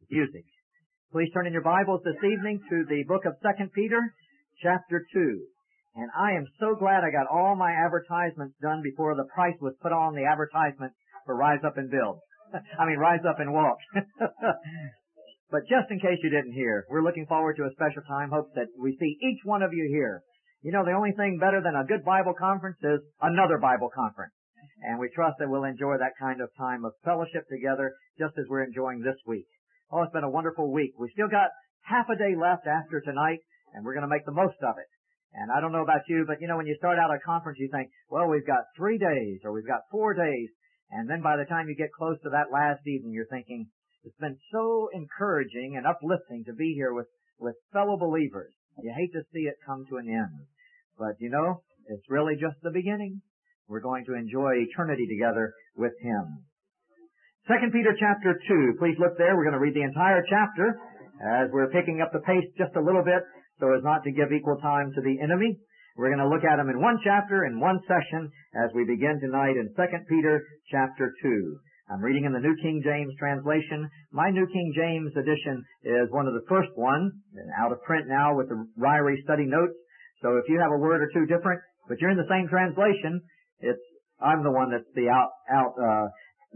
music. Please turn in your Bibles this evening to the book of 2 Peter, chapter 2. And I am so glad I got all my advertisements done before the price was put on the advertisement for Rise Up and Build. Rise Up and Walk. But just in case you didn't hear, we're looking forward to a special time. Hope that we see each one of you here. You know, the only thing better than a good Bible conference is another Bible conference. And we trust that we'll enjoy that kind of time of fellowship together just as we're enjoying this week. Oh, it's been a wonderful week. We still got half a day left after tonight, and we're going to make the most of it. And I don't know about you, but you know, when you start out a conference, you think, well, we've got 3 days or we've got 4 days. And then by the time you get close to that last evening, you're thinking, it's been so encouraging and uplifting to be here with fellow believers. You hate to see it come to an end. But you know, it's really just the beginning. We're going to enjoy eternity together with Him. 2 Peter chapter 2. Please look there. We're going to read the entire chapter as we're picking up the pace just a little bit so as not to give equal time to the enemy. We're going to look at them in one chapter, in one session, as we begin tonight in 2 Peter chapter 2. I'm reading in the New King James translation. My New King James edition is one of the first ones, out of print now with the Ryrie study notes. So if you have a word or two different, but you're in the same translation, I'm the one that's the odd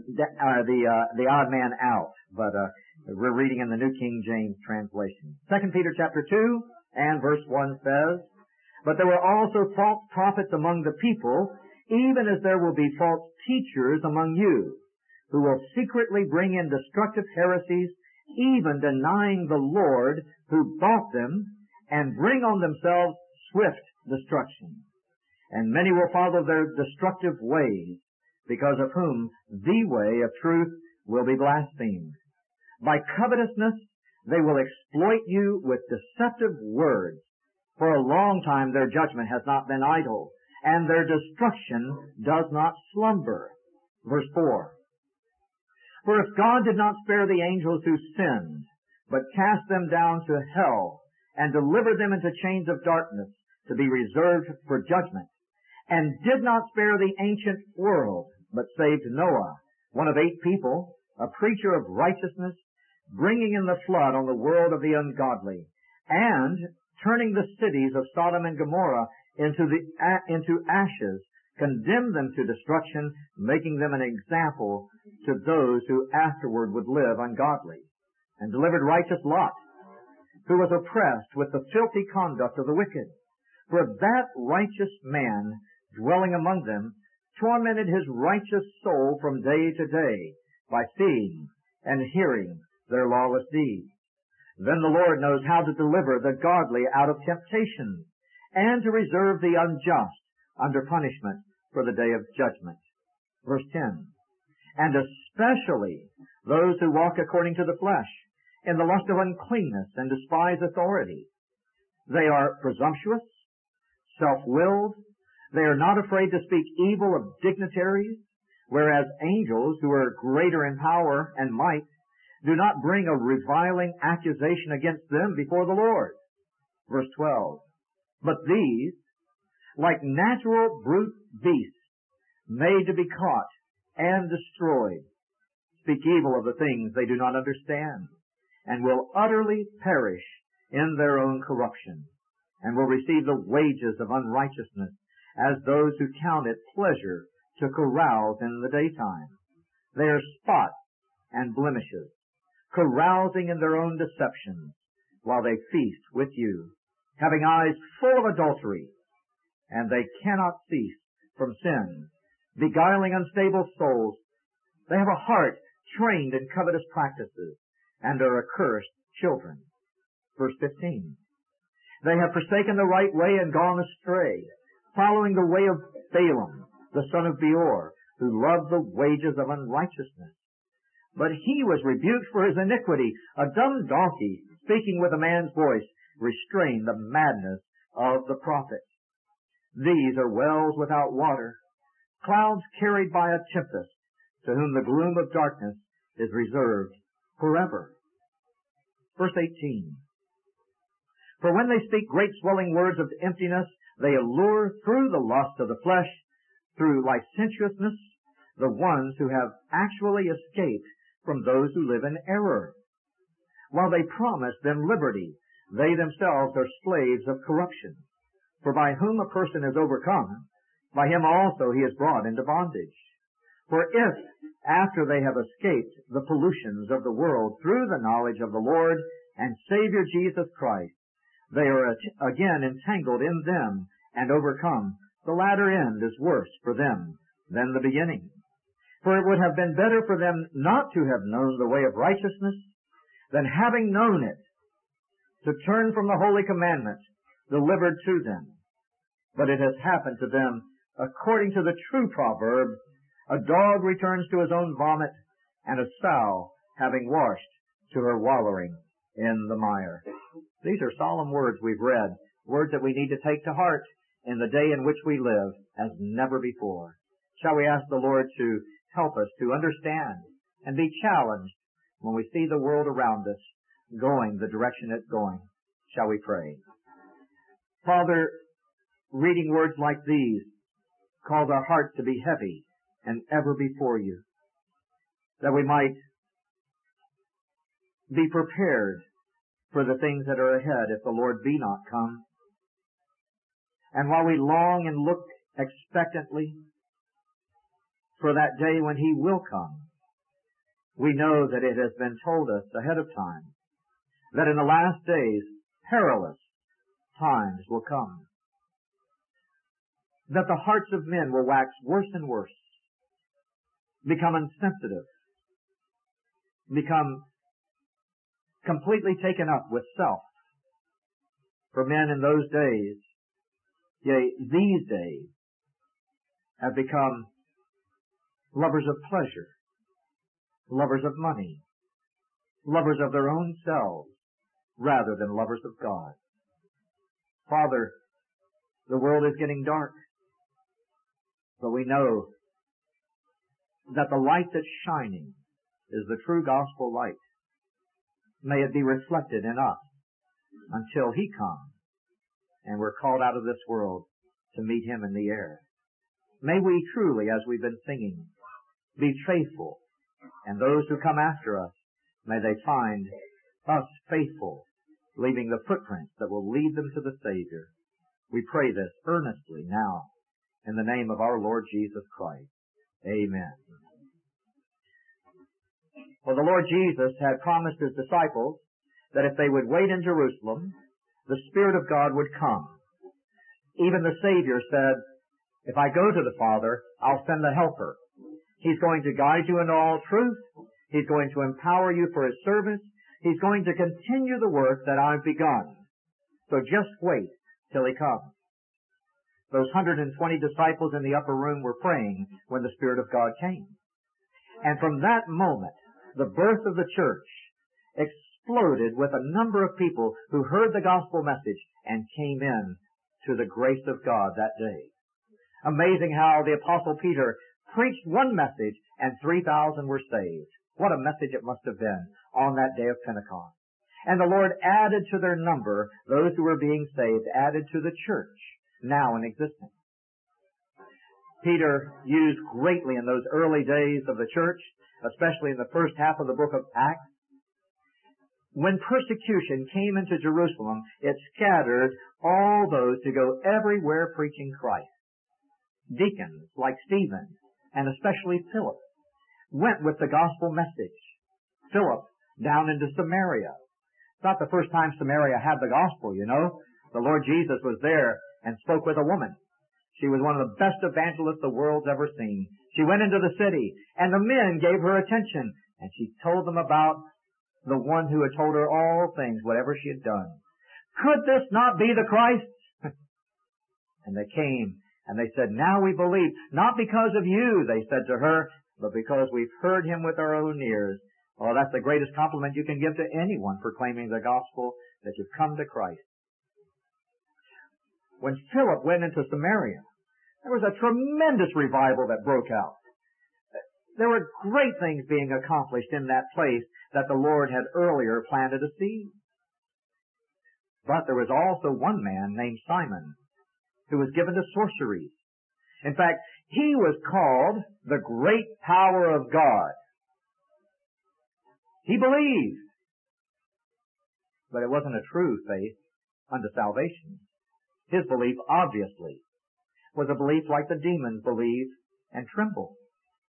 man out. But we're reading in the New King James translation. 2 Peter chapter 2 and verse 1 says, "But there were also false prophets among the people, even as there will be false teachers among you, who will secretly bring in destructive heresies, even denying the Lord who bought them, and bring on themselves swift destruction. And many will follow their destructive ways, because of whom the way of truth will be blasphemed. By covetousness they will exploit you with deceptive words. For a long time their judgment has not been idle, and their destruction does not slumber." Verse 4. "For if God did not spare the angels who sinned, but cast them down to hell, and delivered them into chains of darkness to be reserved for judgment, and did not spare the ancient world, but saved Noah, one of 8 people, a preacher of righteousness, bringing in the flood on the world of the ungodly, and turning the cities of Sodom and Gomorrah into ashes, condemned them to destruction, making them an example to those who afterward would live ungodly, and delivered righteous Lot, who was oppressed with the filthy conduct of the wicked. For that righteous man, dwelling among them, tormented his righteous soul from day to day, by seeing and hearing their lawless deeds. Then the Lord knows how to deliver the godly out of temptation, and to reserve the unjust under punishment for the day of judgment." Verse 10. "And especially those who walk according to the flesh, in the lust of uncleanness, and despise authority. They are presumptuous, self-willed. They are not afraid to speak evil of dignitaries, whereas angels, who are greater in power and might, do not bring a reviling accusation against them before the Lord." Verse 12. "But these, like natural brute beasts, made to be caught and destroyed, speak evil of the things they do not understand, and will utterly perish in their own corruption, and will receive the wages of unrighteousness, as those who count it pleasure to carouse in the daytime. They are spots and blemishes, carousing in their own deceptions, while they feast with you, having eyes full of adultery, and they cannot cease from sin, beguiling unstable souls. They have a heart trained in covetous practices, and are accursed children." Verse 15. "They have forsaken the right way and gone astray, following the way of Balaam, the son of Beor, who loved the wages of unrighteousness. But he was rebuked for his iniquity. A dumb donkey, speaking with a man's voice, restrained the madness of the prophet. These are wells without water, clouds carried by a tempest, to whom the gloom of darkness is reserved forever." Verse 18. "For when they speak great swelling words of emptiness, they allure through the lust of the flesh, through licentiousness, the ones who have actually escaped from those who live in error. while they promise them liberty, they themselves are slaves of corruption. For by whom a person is overcome, by him also he is brought into bondage. For if, after they have escaped the pollutions of the world through the knowledge of the Lord and Savior Jesus Christ, they are again entangled in them and overcome, the latter end is worse for them than the beginning. For it would have been better for them not to have known the way of righteousness than having known it, to turn from the holy commandment delivered to them. But it has happened to them according to the true proverb, a dog returns to his own vomit, and a sow, having washed, to her wallowing in the mire. These are solemn words we've read, words that we need to take to heart in the day in which we live as never before. Shall we ask the Lord to help us to understand and be challenged when we see the world around us going the direction it's going? Shall we pray? Father, reading words like these cause our hearts to be heavy and ever before you, that we might be prepared for the things that are ahead if the Lord be not come. And while we long and look expectantly for that day when He will come, we know that it has been told us ahead of time that in the last days perilous times will come, that the hearts of men will wax worse and worse, become insensitive, become completely taken up with self. For men in those days, yea, these days, have become lovers of pleasure, lovers of money, lovers of their own selves, rather than lovers of God. Father, the world is getting dark, but we know that the light that's shining is the true gospel light. May it be reflected in us until He comes and we're called out of this world to meet Him in the air. May we truly, as we've been singing, be faithful, and those who come after us, may they find us faithful, leaving the footprints that will lead them to the Savior. We pray this earnestly now in the name of our Lord Jesus Christ. Amen. Well, the Lord Jesus had promised His disciples that if they would wait in Jerusalem, the Spirit of God would come. Even the Savior said, if I go to the Father, I'll send the Helper. He's going to guide you into all truth. He's going to empower you for His service. He's going to continue the work that I've begun. So just wait till He comes. Those 120 disciples in the upper room were praying when the Spirit of God came. And from that moment, the birth of the church exploded with a number of people who heard the gospel message and came in to the grace of God that day. Amazing how the Apostle Peter preached one message and 3,000 were saved. What a message it must have been on that day of Pentecost. And the Lord added to their number those who were being saved, added to the church now in existence. Peter used greatly in those early days of the church, especially in the first half of the book of Acts. When persecution came into Jerusalem, it scattered all those to go everywhere preaching Christ. Deacons like Stephen, and especially Philip, went with the gospel message. Philip down into Samaria. It's not the first time Samaria had the gospel, you know. The Lord Jesus was there and spoke with a woman. She was one of the best evangelists the world's ever seen. She went into the city, and the men gave her attention, and she told them about the one who had told her all things, whatever she had done. Could this not be the Christ? And they came, and they said, now we believe. Not because of you, they said to her, but because we've heard Him with our own ears. Oh, that's the greatest compliment you can give to anyone proclaiming the gospel, that you've come to Christ. When Philip went into Samaria, there was a tremendous revival that broke out. There were great things being accomplished in that place that the Lord had earlier planted a seed. But there was also one man named Simon who was given to sorceries. In fact, he was called the great power of God. He believed. but it wasn't a true faith unto salvation. His belief, obviously, was a belief like the demons believe and tremble.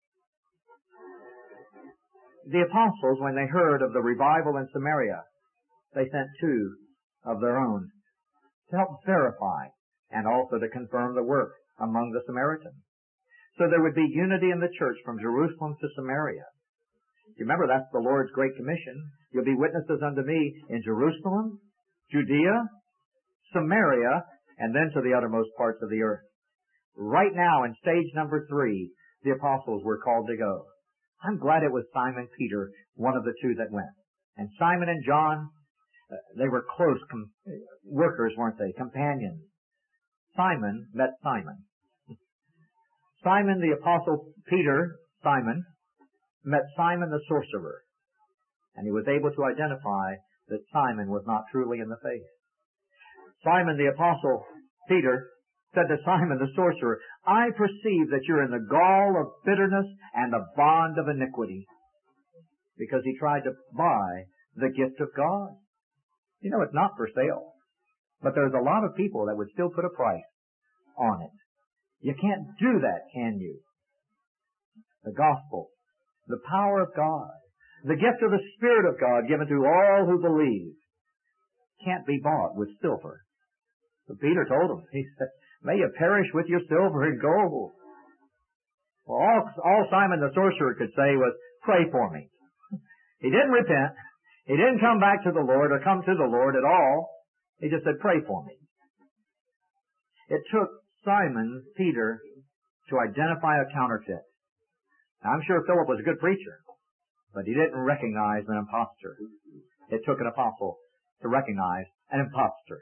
The apostles, when they heard of the revival in Samaria, they sent 2 of their own to help verify and also to confirm the work among the Samaritans. So there would be unity in the church from Jerusalem to Samaria. You remember, that's the Lord's Great Commission. You'll be witnesses unto me in Jerusalem, Judea, Samaria, and then to the uttermost parts of the earth. Right now, in stage number 3, the apostles were called to go. I'm glad it was Simon Peter, one of the 2 that went. And Simon and John, they were close workers, weren't they? Companions. Simon met Simon. Simon, the apostle Peter, Simon, met Simon the sorcerer. And he was able to identify that Simon was not truly in the faith. Simon, the apostle Peter, said to Simon the sorcerer, I perceive that you're in the gall of bitterness and the bond of iniquity. Because he tried to buy the gift of God. You know, it's not for sale. But there's a lot of people that would still put a price on it. You can't do that, can you? The gospel, the power of God, the gift of the Spirit of God given to all who believe, can't be bought with silver. But Peter told him, he said, may you perish with your silver and gold. Well, all Simon the sorcerer could say was, pray for me. He didn't repent. He didn't come back to the Lord or come to the Lord at all. He just said, pray for me. It took Simon Peter to identify a counterfeit. Now, I'm sure Philip was a good preacher, but he didn't recognize an impostor. It took an apostle to recognize an impostor.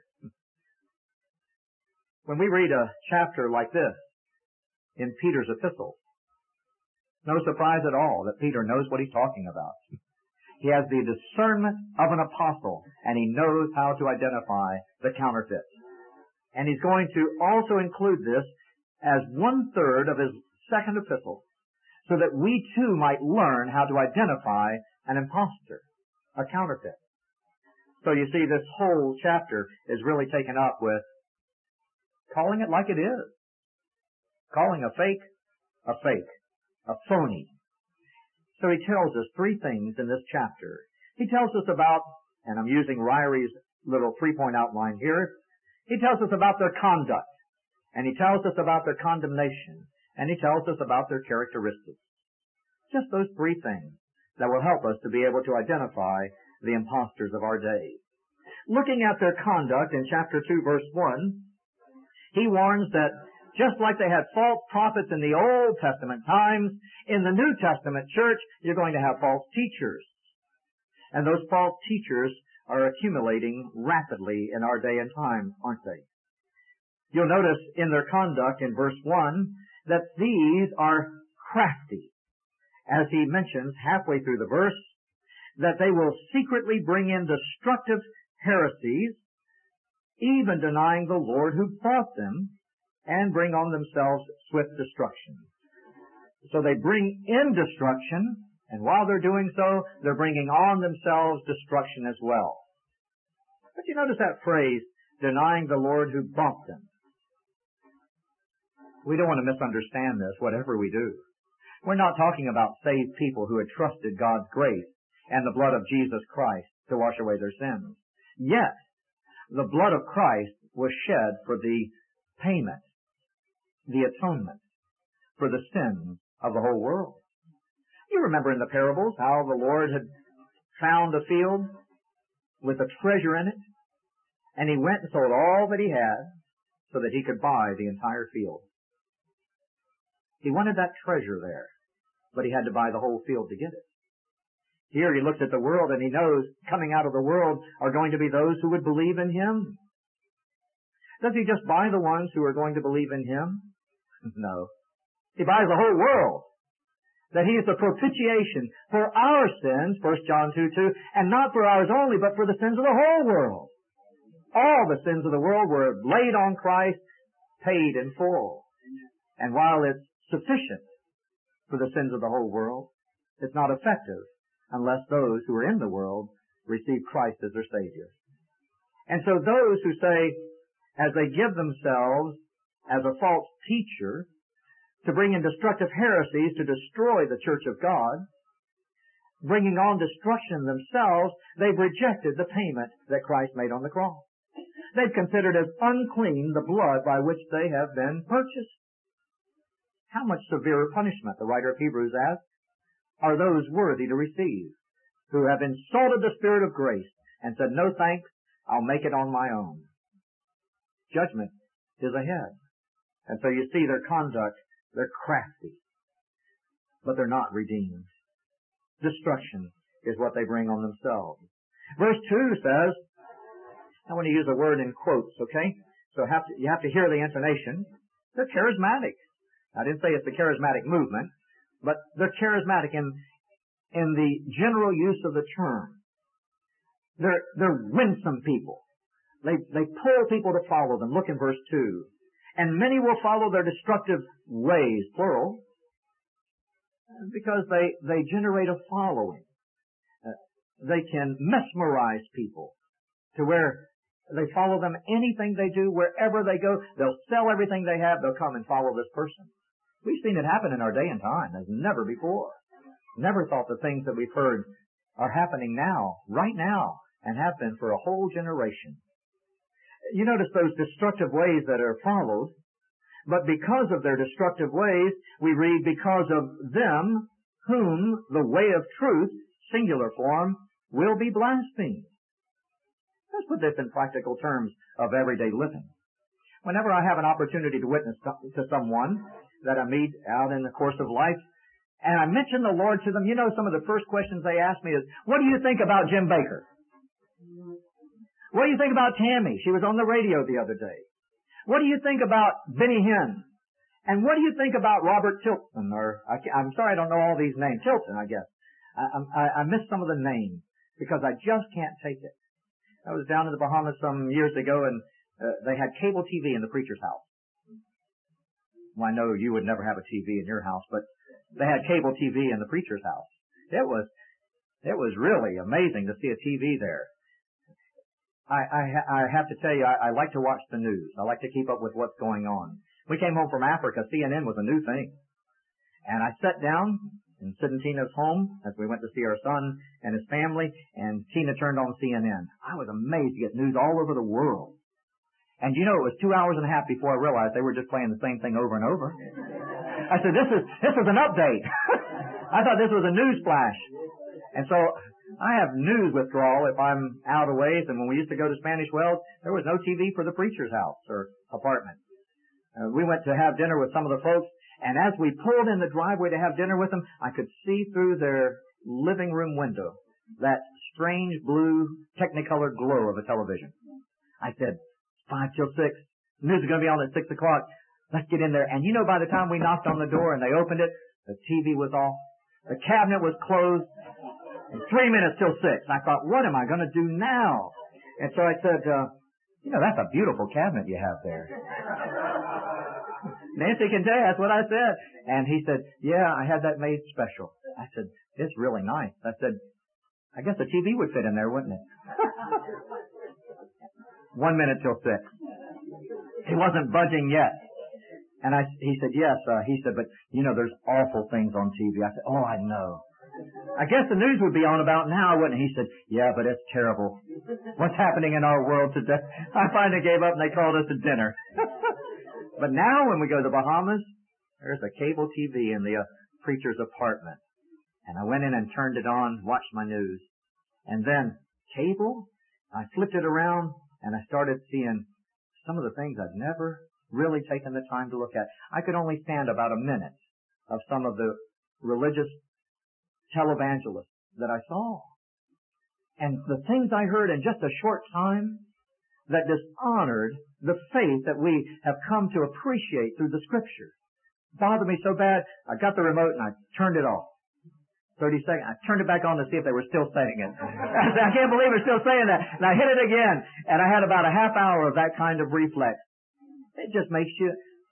When we read a chapter like this in Peter's epistle, no surprise at all that Peter knows what he's talking about. He has the discernment of an apostle, and he knows how to identify the counterfeit. And he's going to also include this as 1/3 of his second epistle, so that we too might learn how to identify an impostor, a counterfeit. So you see, this whole chapter is really taken up with calling it like it is. Calling a fake, a phony. So he tells us 3 things in this chapter. He tells us about, and I'm using Ryrie's little 3-point outline here, he tells us about their conduct, and he tells us about their condemnation, and he tells us about their characteristics. Just those 3 things that will help us to be able to identify the impostors of our day. Looking at their conduct in chapter 2, verse 1, he warns that just like they had false prophets in the Old Testament times, in the New Testament church, you're going to have false teachers. And those false teachers are accumulating rapidly in our day and time, aren't they? You'll notice in their conduct in verse 1 that these are crafty. As he mentions halfway through the verse, that they will secretly bring in destructive heresies, even denying the Lord who bought them, and bring on themselves swift destruction. So they bring in destruction, and while they're doing so, they're bringing on themselves destruction as well. But you notice that phrase, denying the Lord who bought them. We don't want to misunderstand this, whatever we do. We're not talking about saved people who had trusted God's grace and the blood of Jesus Christ to wash away their sins. Yet, the blood of Christ was shed for the payment, the atonement, for the sins of the whole world. You remember in the parables how the Lord had found a field with a treasure in it, and he went and sold all that he had so that he could buy the entire field. He wanted that treasure there, but he had to buy the whole field to get it. Here he looks at the world and he knows coming out of the world are going to be those who would believe in him. Does he just buy the ones who are going to believe in him? No. He buys the whole world. That he is the propitiation for our sins, 1 John 2:2, and not for ours only, but for the sins of the whole world. All the sins of the world were laid on Christ, paid in full. And while it's sufficient for the sins of the whole world, it's not effective unless those who are in the world receive Christ as their Savior. And so those who say, as they give themselves as a false teacher to bring in destructive heresies to destroy the church of God, bringing on destruction themselves, they've rejected the payment that Christ made on the cross. They've considered as unclean the blood by which they have been purchased. How much severer punishment, the writer of Hebrews asks, are those worthy to receive, who have insulted the Spirit of grace and said, no thanks, I'll make it on my own. Judgment is ahead. And so you see their conduct, they're crafty, but they're not redeemed. Destruction is what they bring on themselves. Verse 2 says, I want to use a word in quotes, okay? So you have to hear the intonation. They're charismatic. I didn't say it's the charismatic movement, but they're charismatic in the general use of the term. They're winsome people. They pull people to follow them. Look in verse 2. And many will follow their destructive ways, plural, because they generate a following. They can mesmerize people to where they follow them anything they do, wherever they go. They'll sell everything they have. They'll come and follow this person. We've seen it happen in our day and time as never before. Never thought the things that we've heard are happening now, right now, and have been for a whole generation. You notice those destructive ways that are followed, but because of their destructive ways, we read, because of them whom the way of truth, singular form, will be blasphemed. Let's put this in practical terms of everyday living. Whenever I have an opportunity to witness to someone that I meet out in the course of life, and I mention the Lord to them, you know, some of the first questions they ask me is, what do you think about Jim Bakker? What do you think about Tammy? She was on the radio the other day. What do you think about Benny Hinn? And what do you think about Robert Tilton? I'm sorry I don't know all these names. Tilton, I guess. I missed some of the names because I just can't take it. I was down in the Bahamas some years ago, and they had cable TV in the preacher's house. Well, I know you would never have a TV in your house, but they had cable TV in the preacher's house. It was really amazing to see a TV there. I have to tell you, I like to watch the news. I like to keep up with what's going on. We came home from Africa. CNN was a new thing. And I sat down in Sid and Tina's home as we went to see our son and his family, and Tina turned on CNN. I was amazed to get news all over the world. And you know, it was 2 hours and a half before I realized they were just playing the same thing over and over. I said, this is an update. I thought this was a news flash. And so I have news withdrawal if I'm out of ways. And when we used to go to Spanish Wells, there was no TV for the preacher's house or apartment. We went to have dinner with some of the folks, and as we pulled in the driveway to have dinner with them, I could see through their living room window that strange blue Technicolor glow of a television. I said, 5 till 6. News is going to be on at 6 o'clock. Let's get in there. And you know, by the time we knocked on the door and they opened it, the TV was off. The cabinet was closed. And 3 minutes till 6. I thought, what am I going to do now? And so I said, you know, that's a beautiful cabinet you have there. Nancy can tell you, that's what I said. And he said, yeah, I had that made special. I said, it's really nice. I said, I guess the TV would fit in there, wouldn't it? 1 minute till 6. He wasn't budging yet. And he said, yes. He said, but, you know, there's awful things on TV. I said, oh, I know. I guess the news would be on about now, wouldn't it? He said, yeah, but it's terrible. What's happening in our world today? I finally gave up and they called us to dinner. But now when we go to the Bahamas, there's a cable TV in the preacher's apartment. And I went in and turned it on, watched my news. And then cable, I flipped it around and I started seeing some of the things I'd never really taken the time to look at. I could only stand about a minute of some of the religious televangelists that I saw. And the things I heard in just a short time that dishonored the faith that we have come to appreciate through the Scripture. Bothered me so bad, I got the remote and I turned it off. 30 seconds. I turned it back on to see if they were still saying it. I can't believe they're still saying that. And I hit it again, and I had about a half hour of that kind of reflex. It just makes you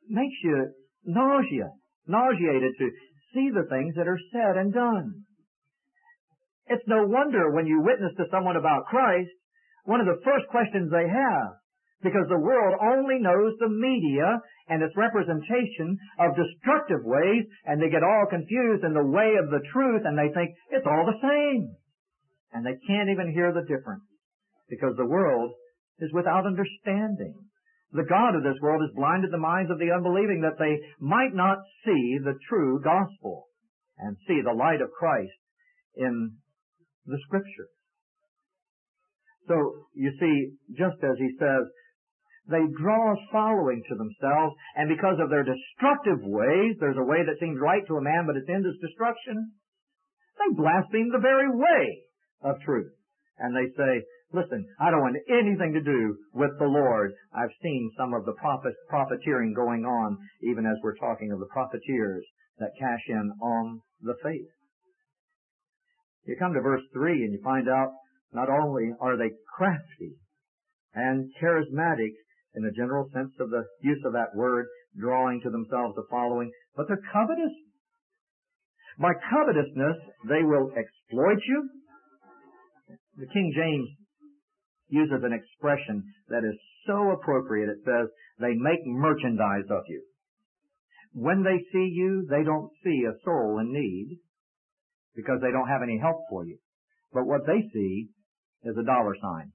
nauseated to see the things that are said and done. It's no wonder when you witness to someone about Christ one of the first questions they have. Because the world only knows the media and its representation of destructive ways, and they get all confused in the way of the truth, and they think it's all the same. And they can't even hear the difference. Because the world is without understanding. The God of this world has blinded the minds of the unbelieving that they might not see the true gospel and see the light of Christ in the Scripture. So, you see, just as he says, they draw a following to themselves, and because of their destructive ways, there's a way that seems right to a man, but its end is destruction, they blaspheme the very way of truth. And they say, listen, I don't want anything to do with the Lord. I've seen some of the profiteering going on, even as we're talking of the profiteers that cash in on the faith. You come to verse 3 and you find out not only are they crafty and charismatic in the general sense of the use of that word, drawing to themselves a following, but they're covetous. By covetousness, they will exploit you. The King James uses an expression that is so appropriate. It says, they make merchandise of you. When they see you, they don't see a soul in need because they don't have any help for you. But what they see is a dollar sign.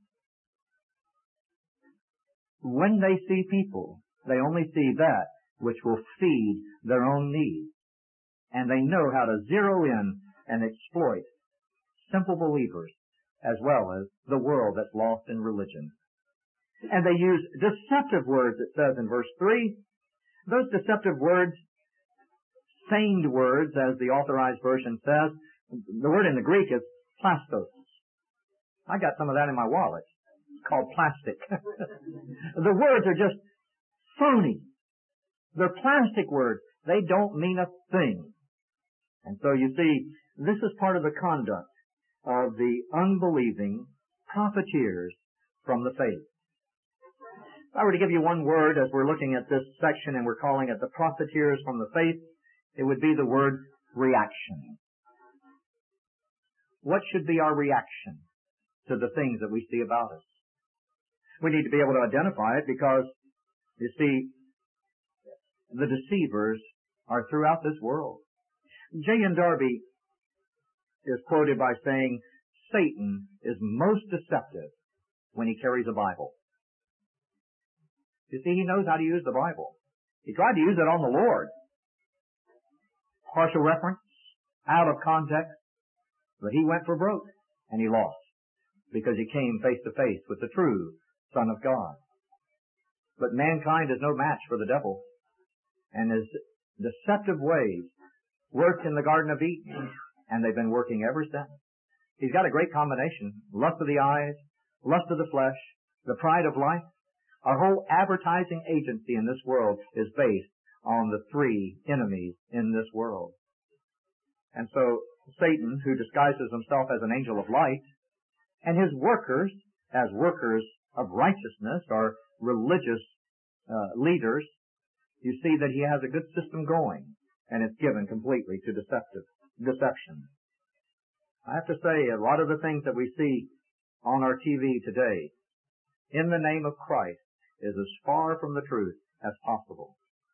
When they see people, they only see that which will feed their own needs. And they know how to zero in and exploit simple believers as well as the world that's lost in religion. And they use deceptive words, it says in verse 3. Those deceptive words, feigned words, as the Authorized Version says, the word in the Greek is plastos. I got some of that in my wallet. Called plastic. The words are just phony. They're plastic words. They don't mean a thing. And so you see, this is part of the conduct of the unbelieving profiteers from the faith. If I were to give you one word as we're looking at this section and we're calling it the profiteers from the faith, it would be the word reaction. What should be our reaction to the things that we see about us? We need to be able to identify it because, you see, the deceivers are throughout this world. J.N. Darby is quoted by saying, Satan is most deceptive when he carries a Bible. You see, he knows how to use the Bible. He tried to use it on the Lord. Partial reference, out of context, but he went for broke, and he lost, because he came face to face with the true Son of God. But mankind is no match for the devil, and his deceptive ways worked in the Garden of Eden, and they've been working ever since. He's got a great combination. Lust of the eyes, lust of the flesh, the pride of life. Our whole advertising agency in this world is based on the three enemies in this world. And so Satan, who disguises himself as an angel of light, and his workers, as workers of righteousness, or religious leaders, you see that he has a good system going, and it's given completely to deception. I have to say, a lot of the things that we see on our TV today, in the name of Christ, is as far from the truth as possible.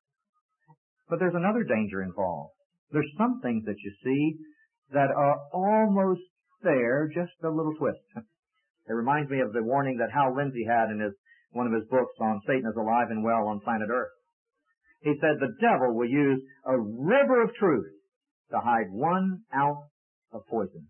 But there's another danger involved. There's some things that you see that are almost there, just a little twist. It reminds me of the warning that Hal Lindsey had in one of his books on Satan is alive and well on planet Earth. He said the devil will use a river of truth to hide 1 ounce of poison.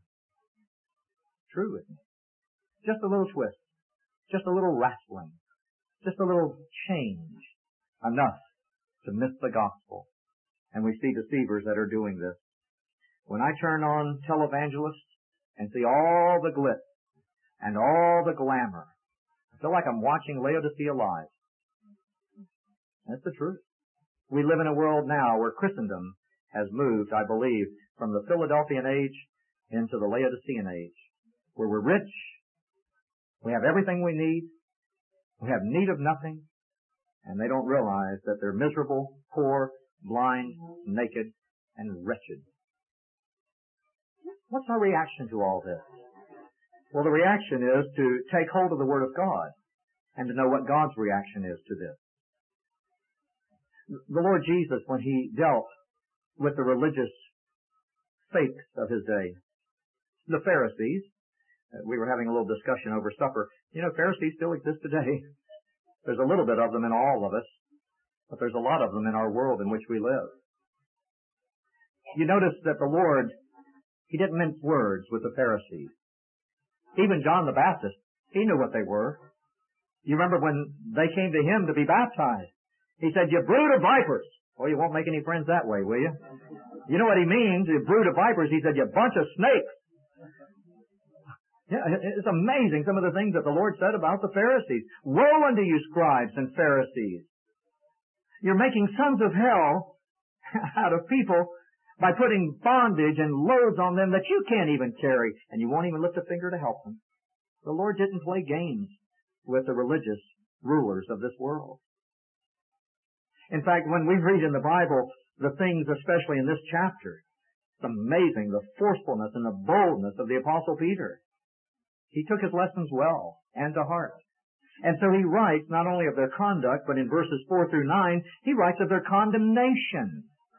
True, isn't it? Just a little twist. Just a little raspling. Just a little change. Enough to miss the gospel. And we see deceivers that are doing this. When I turn on televangelists and see all the glitz and all the glamour, I feel like I'm watching Laodicea live. That's the truth. We live in a world now where Christendom has moved, I believe, from the Philadelphian age into the Laodicean age, where we're rich, we have everything we need, we have need of nothing, and they don't realize that they're miserable, poor, blind, naked, and wretched. What's our reaction to all this? Well, the reaction is to take hold of the Word of God and to know what God's reaction is to this. The Lord Jesus, when He dealt with the religious fakes of His day, the Pharisees, we were having a little discussion over supper. You know, Pharisees still exist today. There's a little bit of them in all of us, but there's a lot of them in our world in which we live. You notice that the Lord, He didn't mince words with the Pharisees. Even John the Baptist, he knew what they were. You remember when they came to Him to be baptized, He said, "You brood of vipers." Well, you won't make any friends that way, will you? You know what He means, you brood of vipers? He said, "You bunch of snakes." Yeah, it's amazing some of the things that the Lord said about the Pharisees. "Woe unto you, scribes and Pharisees! You're making sons of hell out of people by putting bondage and loads on them that you can't even carry, and you won't even lift a finger to help them." The Lord didn't play games with the religious rulers of this world. In fact, when we read in the Bible the things, especially in this chapter, it's amazing the forcefulness and the boldness of the Apostle Peter. He took his lessons well and to heart. And so he writes not only of their conduct, but in verses 4 through 9, he writes of their condemnation.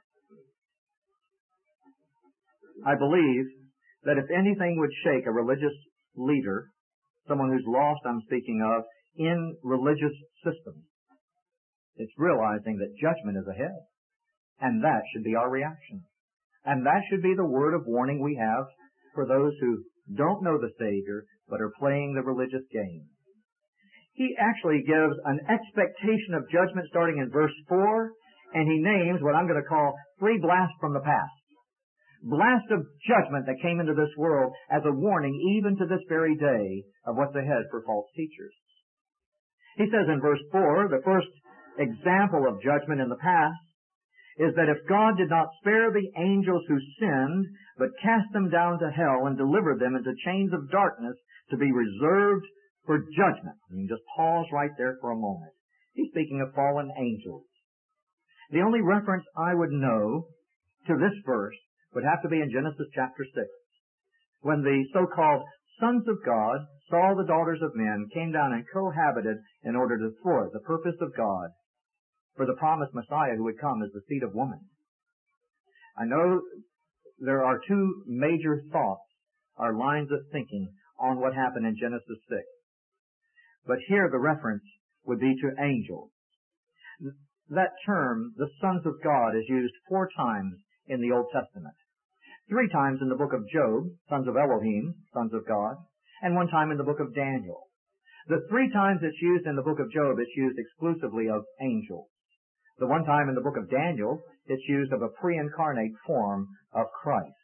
I believe that if anything would shake a religious leader, someone who's lost, I'm speaking of, in religious systems, it's realizing that judgment is ahead. And that should be our reaction. And that should be the word of warning we have for those who don't know the Savior, but are playing the religious game. He actually gives an expectation of judgment starting in verse 4, and he names what I'm going to call 3 blasts from the past. Blast of judgment that came into this world as a warning even to this very day of what's ahead for false teachers. He says in verse 4, the first example of judgment in the past is that if God did not spare the angels who sinned, but cast them down to hell and delivered them into chains of darkness to be reserved for judgment. You can just pause right there for a moment. He's speaking of fallen angels. The only reference I would know to this verse would have to be in Genesis chapter 6, when the so-called sons of God saw the daughters of men, came down and cohabited in order to thwart the purpose of God for the promised Messiah who would come as the seed of woman. I know there are 2 major thoughts, or lines of thinking, on what happened in Genesis 6. But here the reference would be to angels. That term, the sons of God, is used 4 times in the Old Testament. 3 times in the book of Job, sons of Elohim, sons of God, and 1 time in the book of Daniel. The 3 times it's used in the book of Job, it's used exclusively of angels. The 1 time in the book of Daniel, it's used of a pre-incarnate form of Christ.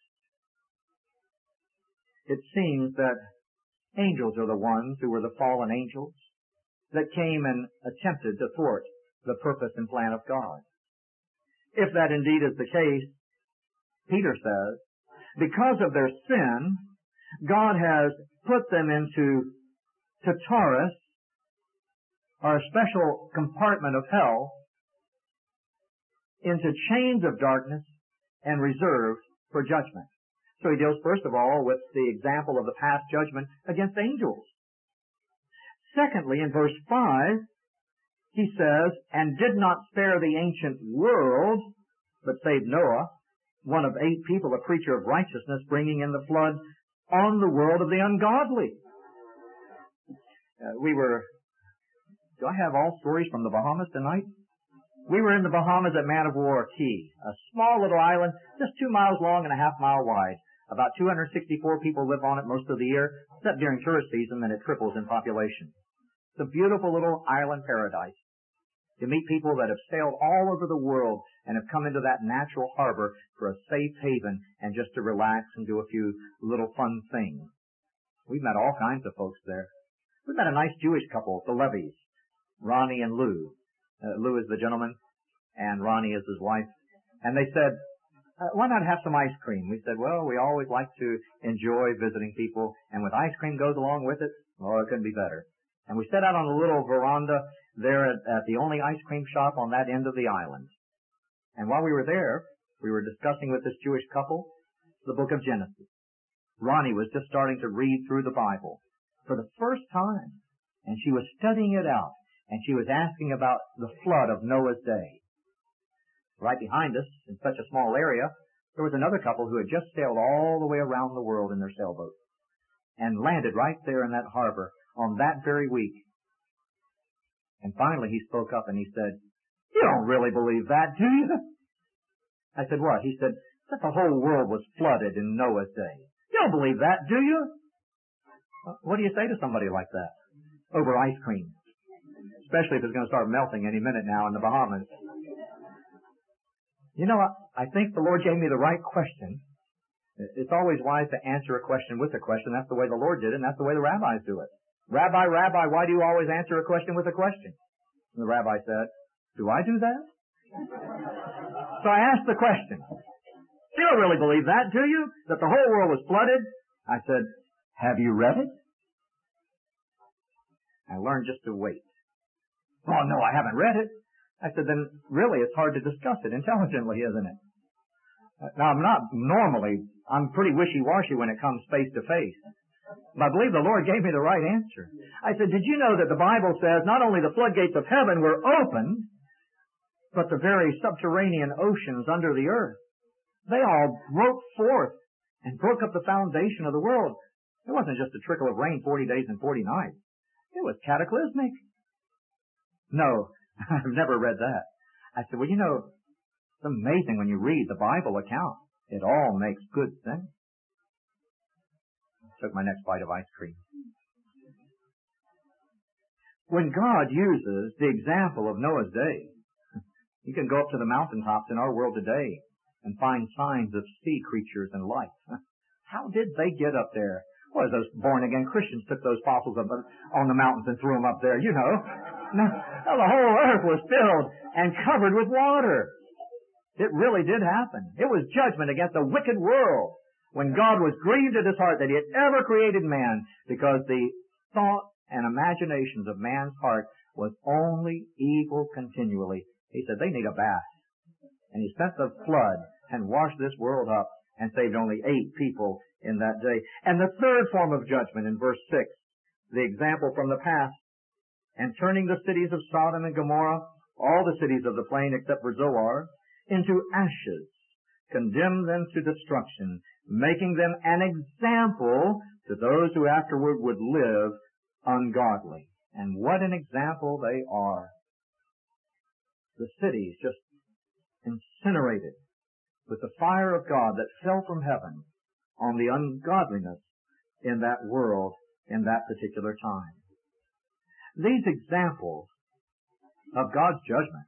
It seems that angels are the ones who were the fallen angels that came and attempted to thwart the purpose and plan of God. If that indeed is the case, Peter says, because of their sin, God has put them into Tartarus, or a special compartment of hell, into chains of darkness and reserved for judgment. So he deals first of all with the example of the past judgment against angels. Secondly, in verse 5, he says, "And did not spare the ancient world, but saved Noah, one of 8 people, a preacher of righteousness, bringing in the flood on the world of the ungodly." Do I have all stories from the Bahamas tonight? We were in the Bahamas at Man of War Key, a small little island, just 2 miles long and a half mile wide. About 264 people live on it most of the year, except during tourist season, then it triples in population. It's a beautiful little island paradise. You meet people that have sailed all over the world and have come into that natural harbor for a safe haven and just to relax and do a few little fun things. We've met all kinds of folks there. We met a nice Jewish couple, the Levies, Ronnie and Lou. Lou is the gentleman, and Ronnie is his wife. And they said, why not have some ice cream? We said, well, we always like to enjoy visiting people, and with ice cream goes along with it, well, it couldn't be better. And we sat out on a little veranda there at the only ice cream shop on that end of the island. And while we were there, we were discussing with this Jewish couple the book of Genesis. Ronnie was just starting to read through the Bible for the first time, and she was studying it out, and she was asking about the flood of Noah's day. Right behind us, in such a small area, there was another couple who had just sailed all the way around the world in their sailboat and landed right there in that harbor on that very week. And finally he spoke up and he said, "You don't really believe that, do you?" I said, "What?" He said, "That the whole world was flooded in Noah's day. You don't believe that, do you?" What do you say to somebody like that over ice cream? Especially if it's going to start melting any minute now in the Bahamas. You know, I think the Lord gave me the right question. It's always wise to answer a question with a question. That's the way the Lord did it, and that's the way the rabbis do it. "Rabbi, Rabbi, why do you always answer a question with a question?" And the rabbi said, "Do I do that?" So I asked the question, "You don't really believe that, do you? That the whole world was flooded?" I said, "Have you read it?" I learned just to wait. "Oh, no, I haven't read it." I said, "Then really it's hard to discuss it intelligently, isn't it?" Now, I'm pretty wishy-washy when it comes face to face. But I believe the Lord gave me the right answer. I said, "Did you know that the Bible says not only the floodgates of heaven were opened, but the very subterranean oceans under the earth, they all broke forth and broke up the foundation of the world. It wasn't just a trickle of rain 40 days and 40 nights. It was cataclysmic." "No, I've never read that." I said, "Well, you know, it's amazing when you read the Bible account. It all makes good sense." I took my next bite of ice cream. When God uses the example of Noah's day, you can go up to the mountaintops in our world today and find signs of sea creatures and life. How did they get up there? Well, those born-again Christians took those fossils up on the mountains and threw them up there, you know. No, the whole earth was filled and covered with water. It really did happen. It was judgment against a wicked world when God was grieved at His heart that He had ever created man, because the thought and imaginations of man's heart was only evil continually. He said they need a bath. And He sent the flood and washed this world up and saved only 8 people in that day. And the third form of judgment in verse 6, the example from the past, "And turning the cities of Sodom and Gomorrah, all the cities of the plain except for Zoar, into ashes, condemned them to destruction, making them an example to those who afterward would live ungodly." And what an example they are. The cities just incinerated with the fire of God that fell from heaven on the ungodliness in that world in that particular time. These examples of God's judgment,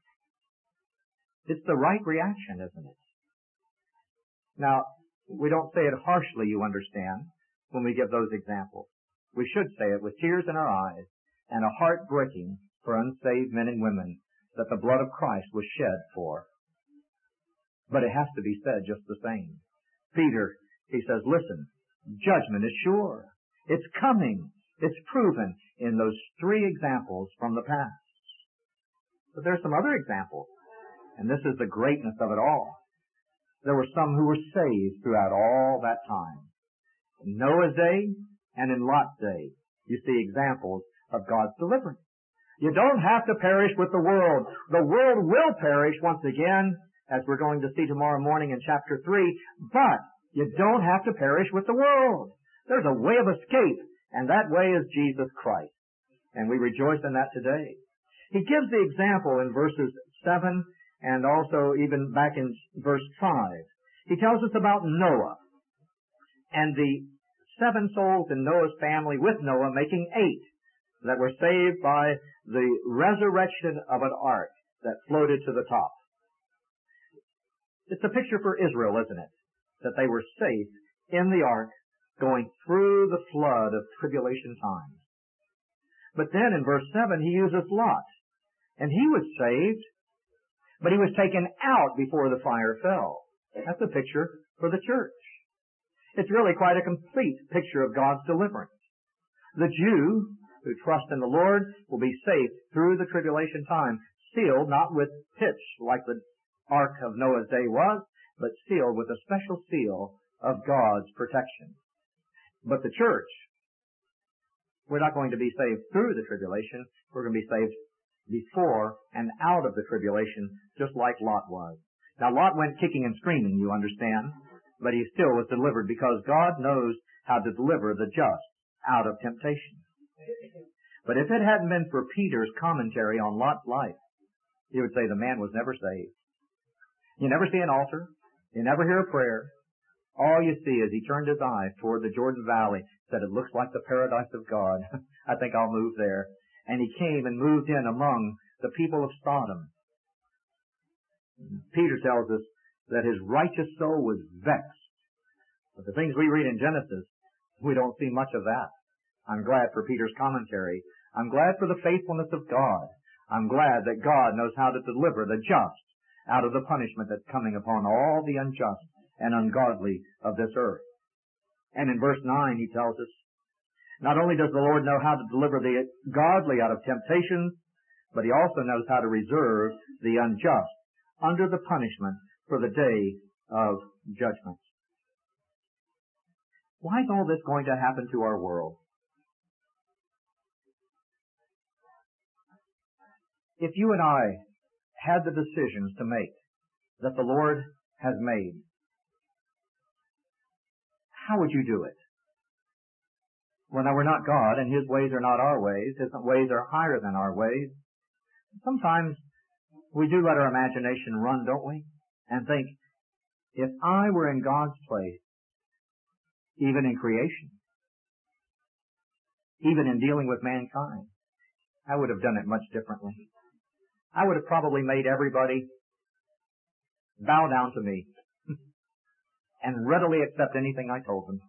it's the right reaction, isn't it? Now, we don't say it harshly, you understand, when we give those examples. We should say it with tears in our eyes and a heart breaking for unsaved men and women that the blood of Christ was shed for. But it has to be said just the same. Peter, he says, listen, judgment is sure. It's coming. It's proven in those 3 examples from the past. But there's some other examples, and this is the greatness of it all. There were some who were saved throughout all that time. In Noah's day and in Lot's day, you see examples of God's deliverance. You don't have to perish with the world. The world will perish once again, as we're going to see tomorrow morning in chapter 3, but you don't have to perish with the world. There's a way of escape, and that way is Jesus Christ. And we rejoice in that today. He gives the example in verses 7 and also even back in verse 5. He tells us about Noah and the 7 souls in Noah's family with Noah making 8 that were saved by the resurrection of an ark that floated to the top. It's a picture for Israel, isn't it? That they were safe in the ark going through the flood of tribulation times. But then in verse 7 he uses Lot. And he was saved, but he was taken out before the fire fell. That's a picture for the church. It's really quite a complete picture of God's deliverance. The Jew who trusts in the Lord will be safe through the tribulation time, sealed not with pitch like the ark of Noah's day was, but sealed with a special seal of God's protection. But the church, we're not going to be saved through the tribulation. We're going to be saved before and out of the tribulation, just like Lot was. Now, Lot went kicking and screaming, you understand, but he still was delivered because God knows how to deliver the just out of temptation. But if it hadn't been for Peter's commentary on Lot's life, he would say the man was never saved. You never see an altar. You never hear a prayer. All you see is he turned his eyes toward the Jordan Valley, said, it looks like the paradise of God. I think I'll move there. And he came and moved in among the people of Sodom. Peter tells us that his righteous soul was vexed. But the things we read in Genesis, we don't see much of that. I'm glad for Peter's commentary. I'm glad for the faithfulness of God. I'm glad that God knows how to deliver the just out of the punishment that's coming upon all the unjust and ungodly of this earth. And in verse 9 he tells us, not only does the Lord know how to deliver the godly out of temptations, but he also knows how to reserve the unjust under the punishment for the day of judgment. Why is all this going to happen to our world? If you and I had the decisions to make that the Lord has made, how would you do it? Well, now we're not God, and His ways are not our ways. His ways are higher than our ways. Sometimes we do let our imagination run, don't we? And think, if I were in God's place, even in creation, even in dealing with mankind, I would have done it much differently. I would have probably made everybody bow down to me and readily accept anything I told them.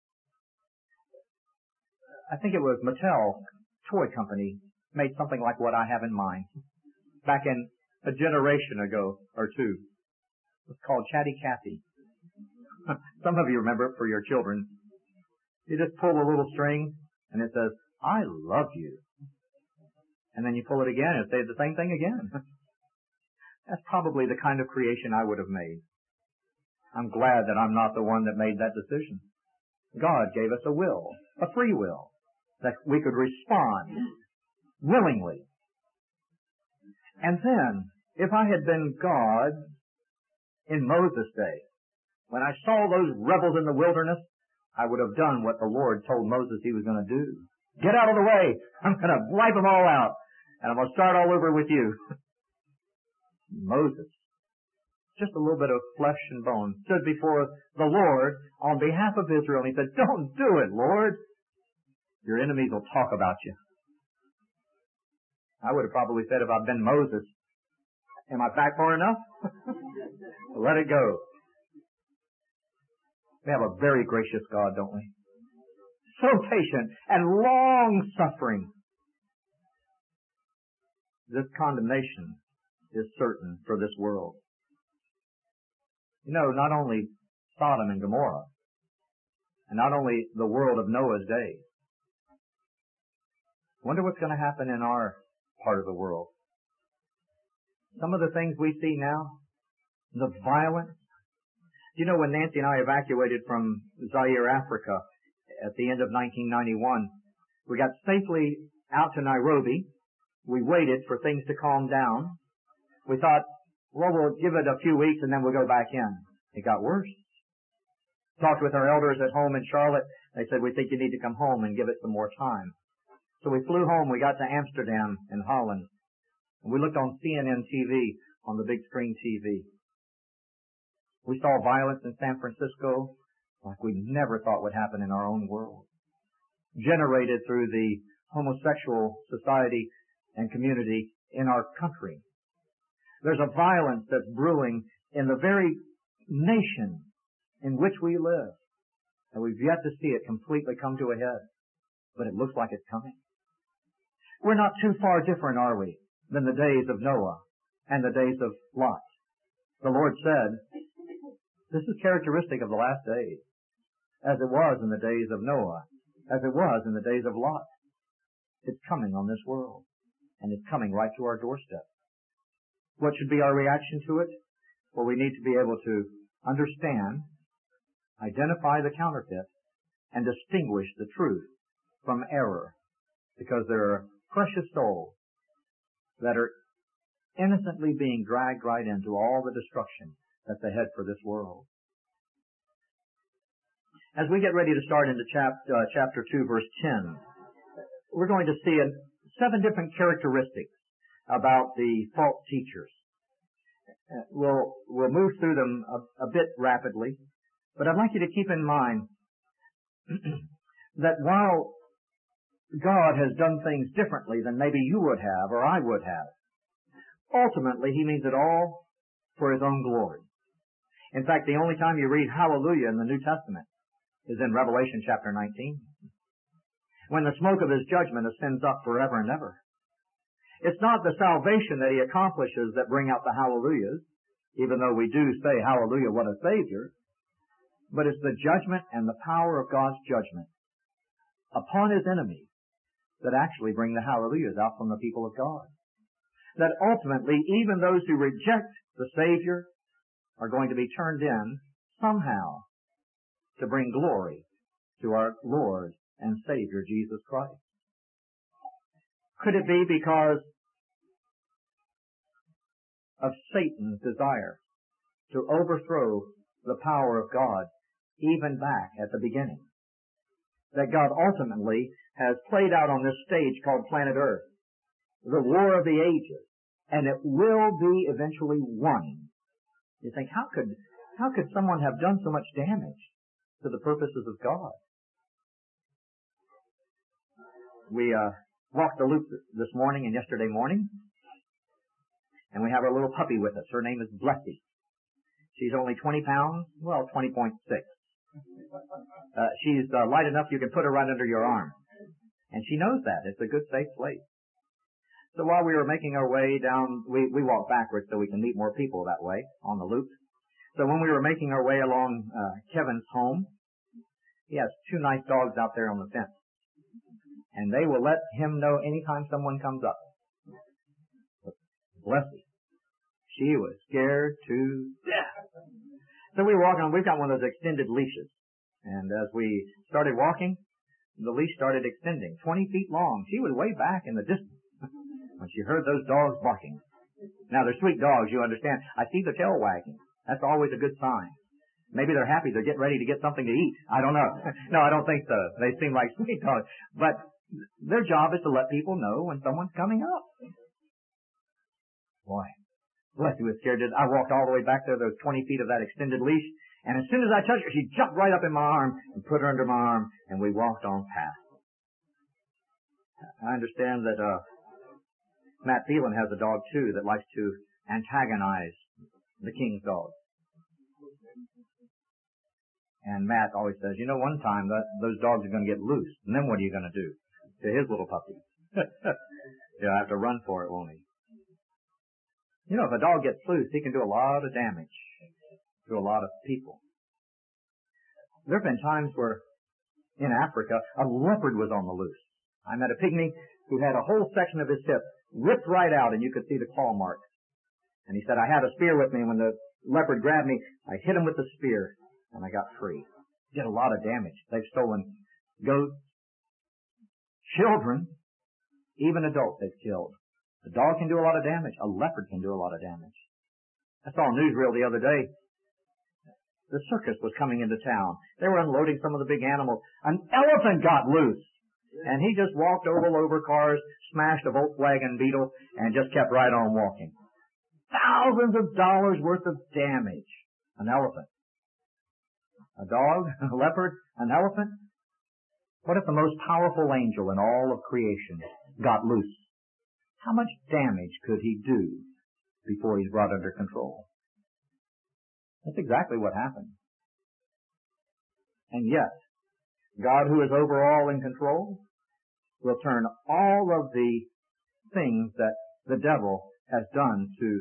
I think it was Mattel Toy Company made something like what I have in mind back in a generation ago or two. It was called Chatty Cathy. Some of you remember it for your children. You just pull a little string and it says, I love you. And then you pull it again and it says the same thing again. That's probably the kind of creation I would have made. I'm glad that I'm not the one that made that decision. God gave us a will, a free will, that we could respond willingly. And then, if I had been God in Moses' day, when I saw those rebels in the wilderness, I would have done what the Lord told Moses he was going to do. Get out of the way. I'm going to wipe them all out. And I'm going to start all over with you. Moses, just a little bit of flesh and bone, stood before the Lord on behalf of Israel. And he said, don't do it, Lord. Your enemies will talk about you. I would have probably said if I'd been Moses, am I back far enough? Let it go. We have a very gracious God, don't we? So patient and long-suffering. This condemnation is certain for this world. You know, not only Sodom and Gomorrah, and not only the world of Noah's day. Wonder what's going to happen in our part of the world. Some of the things we see now, the violence. You know, when Nancy and I evacuated from Zaire, Africa, at the end of 1991, we got safely out to Nairobi. We waited for things to calm down. We thought, well, we'll give it a few weeks and then we'll go back in. It got worse. Talked with our elders at home in Charlotte. They said, we think you need to come home and give it some more time. So we flew home. We got to Amsterdam in Holland. And we looked on CNN TV, on the big screen TV. We saw violence in San Francisco like we never thought would happen in our own world. Generated through the homosexual society and community in our country. There's a violence that's brewing in the very nation in which we live. And we've yet to see it completely come to a head. But it looks like it's coming. We're not too far different, are we, than the days of Noah and the days of Lot. The Lord said, this is characteristic of the last days, as it was in the days of Noah, as it was in the days of Lot. It's coming on this world, and it's coming right to our doorstep. What should be our reaction to it? Well, we need to be able to understand, identify the counterfeit, and distinguish the truth from error, because there are precious souls that are innocently being dragged right into all the destruction that's ahead for this world. As we get ready to start into chapter 2, verse 10, we're going to see 7 different characteristics about the false teachers. We'll move through them a bit rapidly, but I'd like you to keep in mind that while God has done things differently than maybe you would have or I would have, ultimately He means it all for His own glory. In fact, the only time you read hallelujah in the New Testament is in Revelation chapter 19, when the smoke of His judgment ascends up forever and ever. It's not the salvation that He accomplishes that bring out the hallelujahs, even though we do say hallelujah, what a Savior, but it's the judgment and the power of God's judgment upon His enemies that actually bring the hallelujahs out from the people of God. That ultimately, even those who reject the Savior are going to be turned in somehow to bring glory to our Lord and Savior, Jesus Christ. Could it be because of Satan's desire to overthrow the power of God even back at the beginning, that God ultimately has played out on this stage called planet Earth the war of the ages, and it will be eventually won? You think, how could someone have done so much damage to the purposes of God? We walked the loop this morning and yesterday morning, and we have our little puppy with us. Her name is Blessy. She's only 20 pounds, well, 20.6. She's light enough you can put her right under your arm. And she knows that. It's a good, safe place. So while we were making our way down, we walk backwards so we can meet more people that way on the loop. So when we were making our way along Kevin's home, he has 2 nice dogs out there on the fence. And they will let him know anytime someone comes up. Blessy. She was scared to death. So we were walking on, we've got one of those extended leashes. And as we started walking, the leash started extending, 20 feet long. She was way back in the distance when she heard those dogs barking. Now, they're sweet dogs, you understand. I see the tail wagging. That's always a good sign. Maybe they're happy. They're getting ready to get something to eat. I don't know. No, I don't think so. They seem like sweet dogs. But their job is to let people know when someone's coming up. Boy, Blessy was scared. I walked all the way back there, those 20 feet of that extended leash, and as soon as I touched her, she jumped right up in my arm and put her under my arm, and we walked on past. I understand that Matt Thielen has a dog, too, that likes to antagonize the king's dog. And Matt always says, you know, one time those dogs are going to get loose, and then what are you going to do to his little puppy? He'll have to run for it, won't he? You know, if a dog gets loose, he can do a lot of damage to a lot of people. There have been times where, in Africa, a leopard was on the loose. I met a pygmy who had a whole section of his hip ripped right out, and you could see the claw marks. And he said, I had a spear with me, and when the leopard grabbed me, I hit him with the spear, and I got free. Did a lot of damage. They've stolen goats, children, even adults they've killed. A dog can do a lot of damage. A leopard can do a lot of damage. I saw a newsreel the other day. The circus was coming into town. They were unloading some of the big animals. An elephant got loose. And he just walked over cars, smashed a Volkswagen Beetle, and just kept right on walking. Thousands of dollars worth of damage. An elephant. A dog, a leopard, an elephant. What if the most powerful angel in all of creation got loose? How much damage could he do before he's brought under control? That's exactly what happened. And yet, God, who is over all in control, will turn all of the things that the devil has done to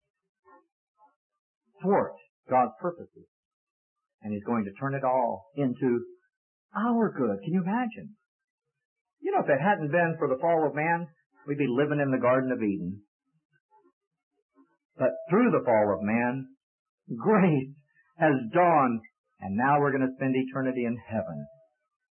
thwart God's purposes. And he's going to turn it all into our good. Can you imagine? You know, if it hadn't been for the fall of man, we'd be living in the Garden of Eden. But through the fall of man, grace has dawned, and now we're going to spend eternity in heaven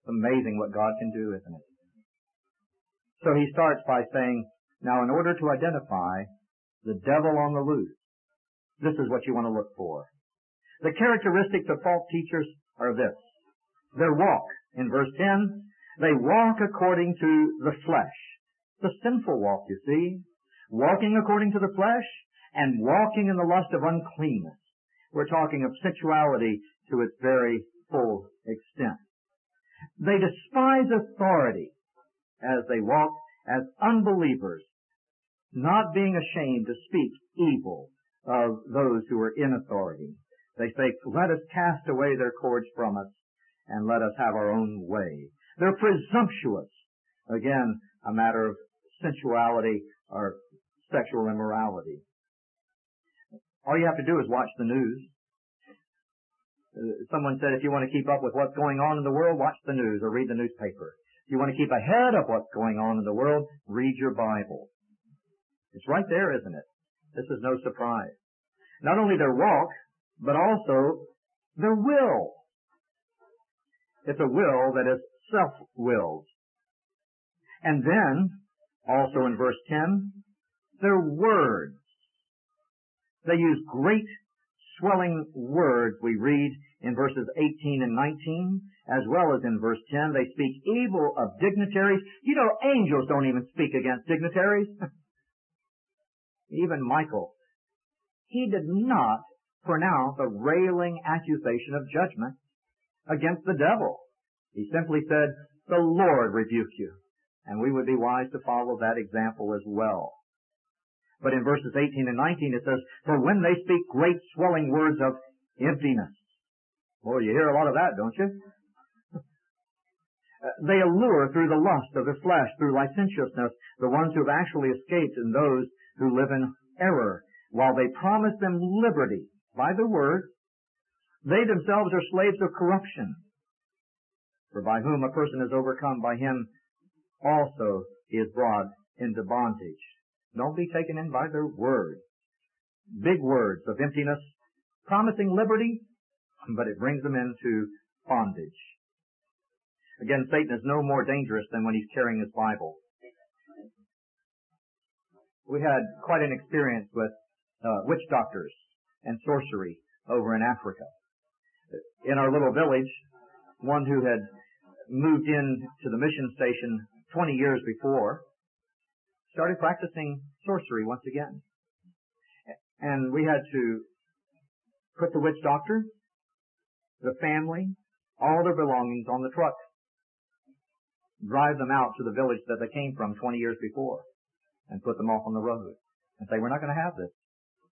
amazing what God can do, isn't it? So he starts by saying, now in order to identify the devil on the loose, this is what you want to look for. The characteristics of false teachers are this. Their walk, in verse 10, they walk according to the flesh. The sinful walk, you see. Walking according to the flesh and walking in the lust of uncleanness. We're talking of sensuality to its very full extent. They despise authority as they walk as unbelievers, not being ashamed to speak evil of those who are in authority. They say, let us cast away their cords from us and let us have our own way. They're presumptuous. Again, a matter of sensuality or sexual immorality. All you have to do is watch the news. Someone said if you want to keep up with what's going on in the world, watch the news or read the newspaper. If you want to keep ahead of what's going on in the world, read your Bible. It's right there, isn't it? This is no surprise. Not only their walk, but also their will. It's a will that is self-willed. And then, also in verse 10, their words. They use great swelling words, we read in verses 18 and 19, as well as in verse 10. They speak evil of dignitaries. You know, angels don't even speak against dignitaries. Even Michael, he did not pronounce a railing accusation of judgment against the devil. He simply said, the Lord rebuke you. And we would be wise to follow that example as well. But in verses 18 and 19 it says, for when they speak great swelling words of emptiness. Well, you hear a lot of that, don't you? They allure through the lust of the flesh, through licentiousness, the ones who have actually escaped and those who live in error. While they promise them liberty by the word, they themselves are slaves of corruption. For by whom a person is overcome, by him also he is brought into bondage. Don't be taken in by their words. Big words of emptiness, promising liberty, but it brings them into bondage. Again, Satan is no more dangerous than when he's carrying his Bible. We had quite an experience with witch doctors and sorcery over in Africa. In our little village, one who had moved in to the mission station 20 years before started practicing sorcery once again. And we had to put the witch doctor, the family, all their belongings on the truck, drive them out to the village that they came from 20 years before, and put them off on the road and say, we're not going to have this.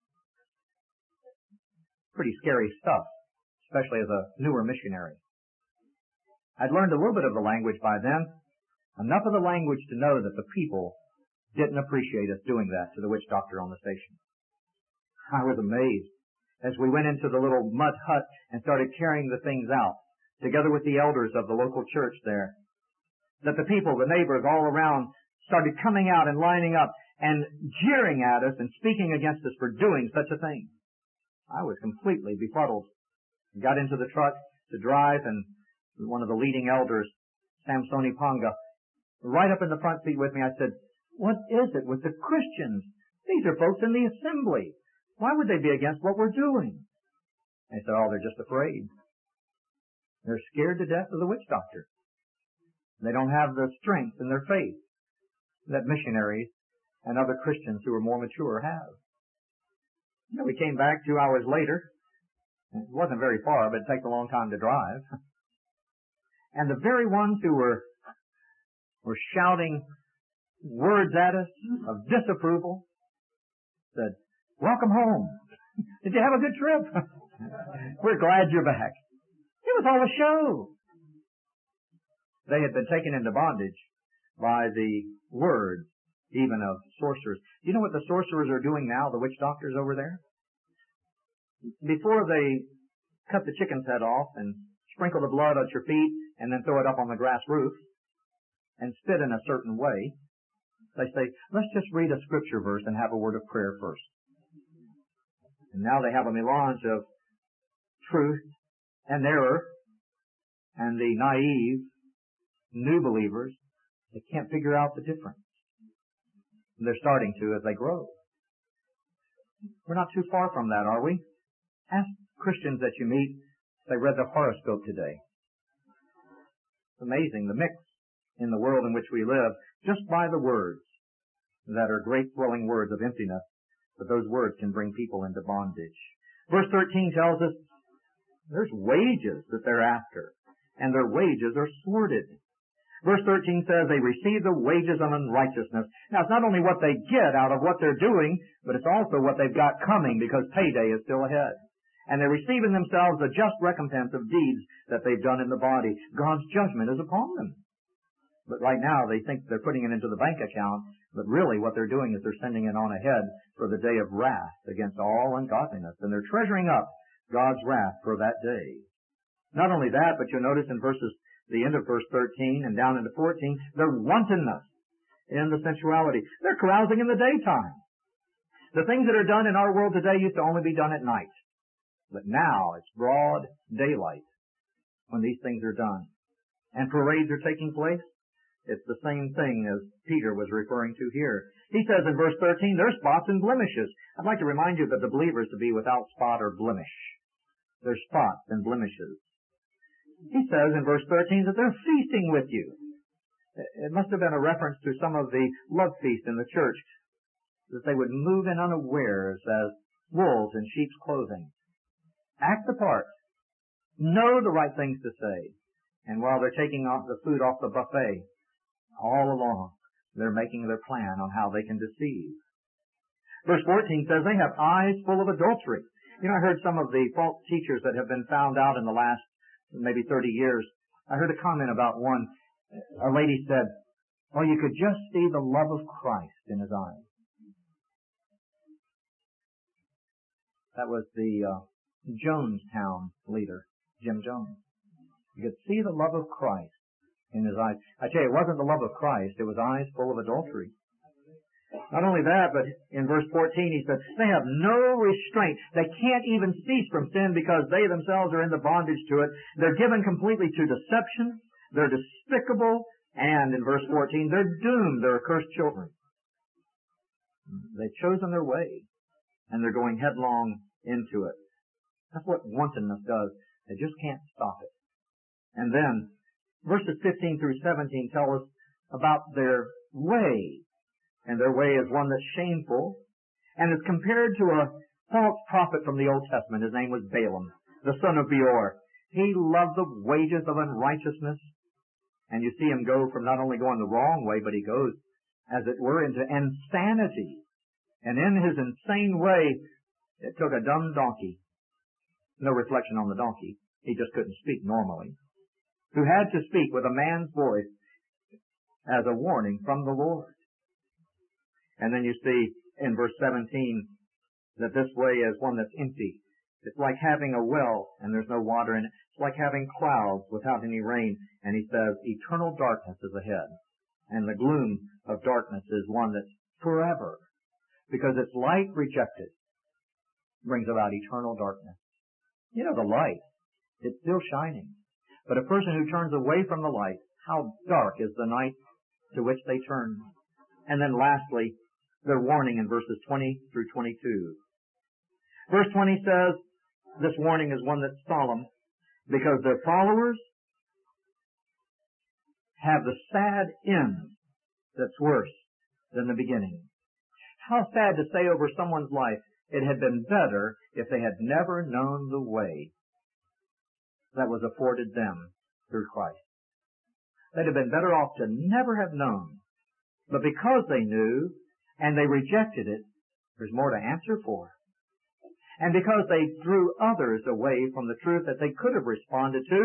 Pretty scary stuff, especially as a newer missionary. I'd learned a little bit of the language by then, enough of the language to know that the people didn't appreciate us doing that to the witch doctor on the station. I was amazed as we went into the little mud hut and started carrying the things out, together with the elders of the local church there, that the people, the neighbors all around, started coming out and lining up and jeering at us and speaking against us for doing such a thing. I was completely befuddled. Got into the truck to drive, and one of the leading elders, Samsoni Panga, right up in the front seat with me, I said, what is it with the Christians? These are folks in the assembly. Why would they be against what we're doing? They said, oh, they're just afraid. They're scared to death of the witch doctor. They don't have the strength in their faith that missionaries and other Christians who are more mature have. You know, we came back 2 hours later. It wasn't very far, but it takes a long time to drive. And the very ones who were shouting words at us of disapproval said, welcome home. Did you have a good trip? We're glad you're back. It was all a show. They had been taken into bondage by the words, even of sorcerers. Do you know what the sorcerers are doing now, the witch doctors over there? Before they cut the chicken's head off and sprinkle the blood at your feet and then throw it up on the grass roof and spit in a certain way, they say, let's just read a scripture verse and have a word of prayer first. And now they have a melange of truth and error, and the naive new believers, they can't figure out the difference. And they're starting to as they grow. We're not too far from that, are we? Ask Christians that you meet if they read the horoscope today. It's amazing, the mix in the world in which we live, just by the words that are great swelling words of emptiness, but those words can bring people into bondage. Verse 13 tells us there's wages that they're after, and their wages are sordid. Verse 13 says they receive the wages of unrighteousness. Now, it's not only what they get out of what they're doing, but it's also what they've got coming, because payday is still ahead. And they're receiving themselves the just recompense of deeds that they've done in the body. God's judgment is upon them. But right now they think they're putting it into the bank account, but really what they're doing is they're sending it on ahead for the day of wrath against all ungodliness. And they're treasuring up God's wrath for that day. Not only that, but you'll notice in the end of verse 13 and down into 14, their wantonness in the sensuality. They're carousing in the daytime. The things that are done in our world today used to only be done at night. But now it's broad daylight when these things are done. And parades are taking place. It's the same thing as Peter was referring to here. He says in verse 13, there's spots and blemishes. I'd like to remind you that the believer is to be without spot or blemish. There's spots and blemishes. He says in verse 13 that they're feasting with you. It must have been a reference to some of the love feast in the church, that they would move in unawares as wolves in sheep's clothing. Act the part. Know the right things to say. And while they're taking off the food off the buffet, all along, they're making their plan on how they can deceive. Verse 14 says they have eyes full of adultery. You know, I heard some of the false teachers that have been found out in the last maybe 30 years. I heard a comment about one. A lady said, well, you could just see the love of Christ in his eyes. That was the Jonestown leader, Jim Jones. You could see the love of Christ in his eyes. I tell you, it wasn't the love of Christ. It was eyes full of adultery. Not only that, but in verse 14 he said, they have no restraint. They can't even cease from sin because they themselves are in the bondage to it. They're given completely to deception. They're despicable. And in verse 14, they're doomed. They're accursed children. They've chosen their way, and they're going headlong into it. That's what wantonness does. They just can't stop it. And then verses 15 through 17 tell us about their way. And their way is one that's shameful. And is compared to a false prophet from the Old Testament. His name was Balaam, the son of Beor. He loved the wages of unrighteousness. And you see him go from not only going the wrong way, but he goes, as it were, into insanity. And in his insane way, it took a dumb donkey. No reflection on the donkey. He just couldn't speak normally. Who had to speak with a man's voice as a warning from the Lord. And then you see in verse 17 that this way is one that's empty. It's like having a well and there's no water in it. It's like having clouds without any rain. And he says eternal darkness is ahead. And the gloom of darkness is one that's forever. Because its light rejected brings about eternal darkness. You know, the light, it's still shining. But a person who turns away from the light, how dark is the night to which they turn. And then lastly, their warning in verses 20 through 22. Verse 20 says, this warning is one that's solemn, because their followers have the sad end that's worse than the beginning. How sad to say over someone's life, it had been better if they had never known the way that was afforded them through Christ. They'd have been better off to never have known. But because they knew and they rejected it, there's more to answer for. And because they drew others away from the truth that they could have responded to,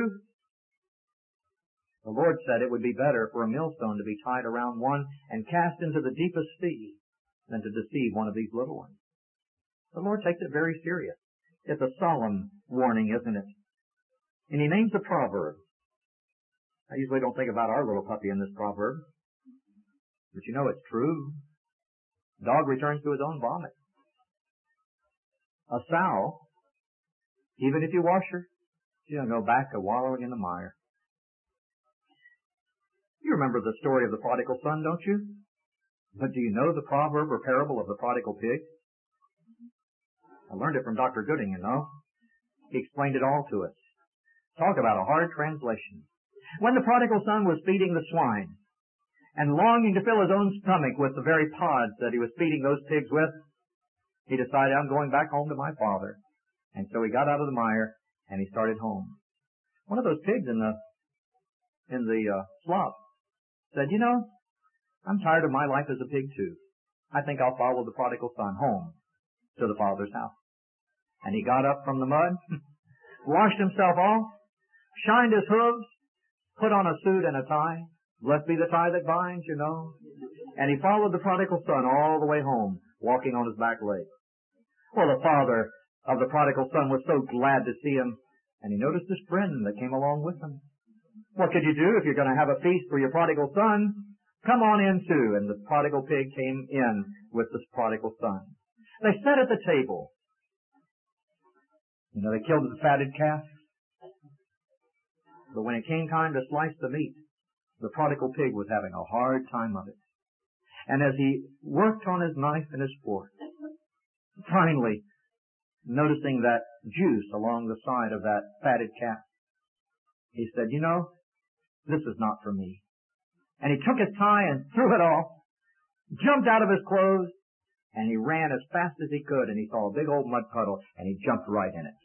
the Lord said it would be better for a millstone to be tied around one and cast into the deepest sea than to deceive one of these little ones. The Lord takes it very serious. It's a solemn warning, isn't it? And he names a proverb. I usually don't think about our little puppy in this proverb. But you know it's true. Dog returns to his own vomit. A sow, even if you wash her, she'll go back to wallowing in the mire. You remember the story of the prodigal son, don't you? But do you know the proverb or parable of the prodigal pig? I learned it from Dr. Gooding, you know. He explained it all to us. Talk about a hard translation. When the prodigal son was feeding the swine and longing to fill his own stomach with the very pods that he was feeding those pigs with, he decided, I'm going back home to my father. And so he got out of the mire and he started home. One of those pigs in the slop said, you know, I'm tired of my life as a pig too. I think I'll follow the prodigal son home to the father's house. And he got up from the mud, washed himself off, shined his hooves, put on a suit and a tie. Blessed be the tie that binds, you know. And he followed the prodigal son all the way home, walking on his back leg. Well, the father of the prodigal son was so glad to see him, and he noticed his friend that came along with him. What could you do if you're going to have a feast for your prodigal son? Come on in too. And the prodigal pig came in with the prodigal son. They sat at the table. You know, they killed the fatted calf. But when it came time to slice the meat, the prodigal pig was having a hard time of it. And as he worked on his knife and his fork, finally noticing that juice along the side of that fatted calf, he said, you know, this is not for me. And he took his tie and threw it off, jumped out of his clothes, and he ran as fast as he could, and he saw a big old mud puddle, and he jumped right in it.